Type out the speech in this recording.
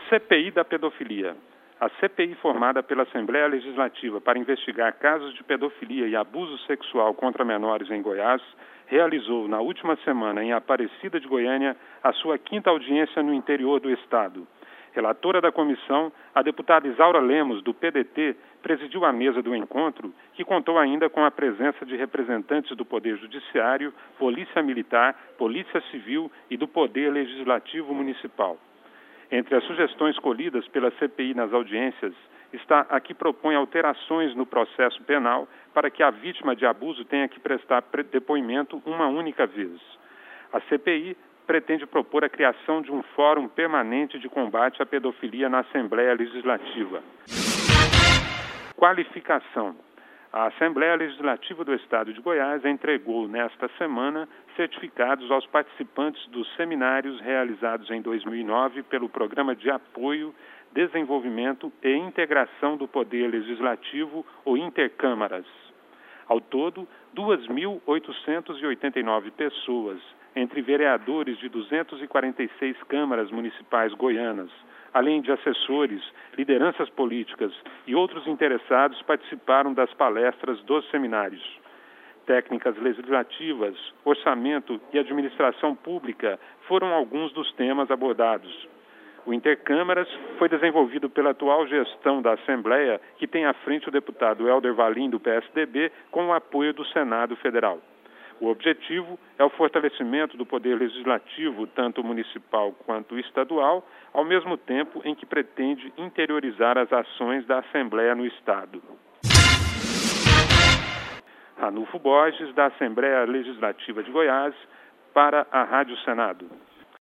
CPI da pedofilia. A CPI formada pela Assembleia Legislativa para investigar casos de pedofilia e abuso sexual contra menores em Goiás realizou, na última semana, em Aparecida de Goiânia, a sua 5ª audiência no interior do Estado. Relatora da comissão, a deputada Isaura Lemos, do PDT, presidiu a mesa do encontro, que contou ainda com a presença de representantes do Poder Judiciário, Polícia Militar, Polícia Civil e do Poder Legislativo Municipal. Entre as sugestões colhidas pela CPI nas audiências, está a que propõe alterações no processo penal para que a vítima de abuso tenha que prestar depoimento uma única vez. A CPI pretende propor a criação de um fórum permanente de combate à pedofilia na Assembleia Legislativa. Qualificação. A Assembleia Legislativa do Estado de Goiás entregou nesta semana certificados aos participantes dos seminários realizados em 2009 pelo Programa de Apoio, Desenvolvimento e Integração do Poder Legislativo, ou Intercâmaras. Ao todo, 2.889 pessoas, entre vereadores de 246 câmaras municipais goianas, além de assessores, lideranças políticas e outros interessados, participaram das palestras dos seminários. Técnicas legislativas, orçamento e administração pública foram alguns dos temas abordados. O Intercâmaras foi desenvolvido pela atual gestão da Assembleia, que tem à frente o deputado Helder Valim, do PSDB, com o apoio do Senado Federal. O objetivo é o fortalecimento do poder legislativo, tanto municipal quanto estadual, ao mesmo tempo em que pretende interiorizar as ações da Assembleia no Estado. Ranulfo Borges, da Assembleia Legislativa de Goiás, para a Rádio Senado.